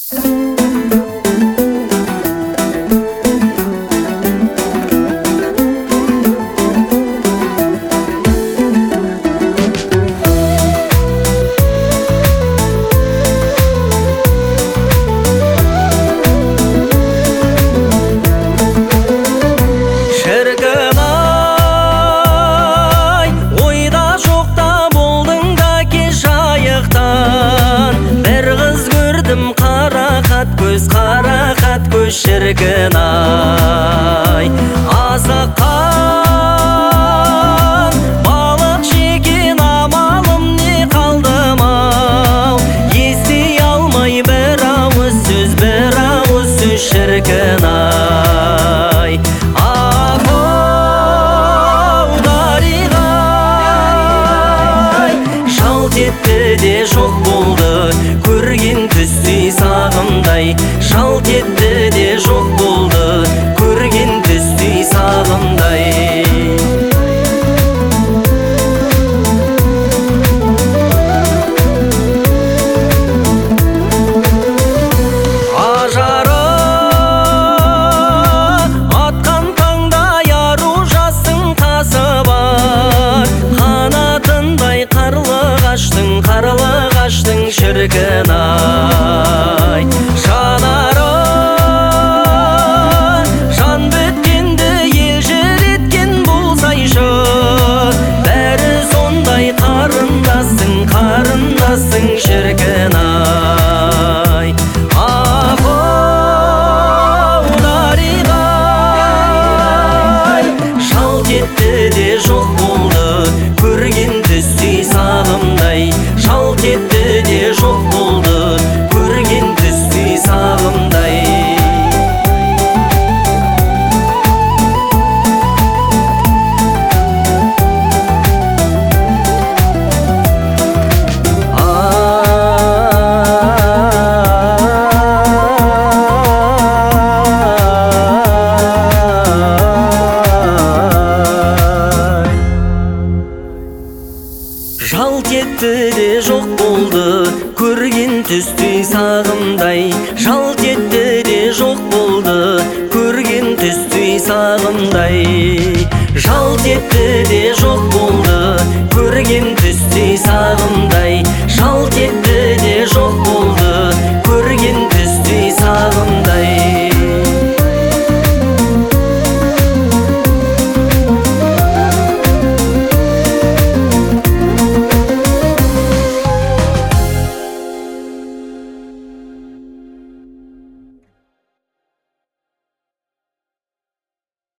Şirkin ay azıqan balık çekin amalım ne kaldım al esti almay bir ağız söz şirkin ay darigay şalt etti de çok buldu көрген түстей сағымдай шалт етті де жоқ болды көрген түстей сағымдай ажары атқан таңдай ару жастың тасы бар қанатындай қарлығаштың шіркін ай жанары жан біткенді ел жүреткен болсайшы бәрі сондай қарындасың шіркін ай даригай шалт етті де жоқ болды көрген түстей сағымдай шалт етті де жоқ болды көрген түстей сағымдай жалт етті де жоқ болды көрген түстей сағымдай жалт етті де жоқ болды көрген түстей сағымдай жалт етті де жоқ болды көрген түстей сағымдай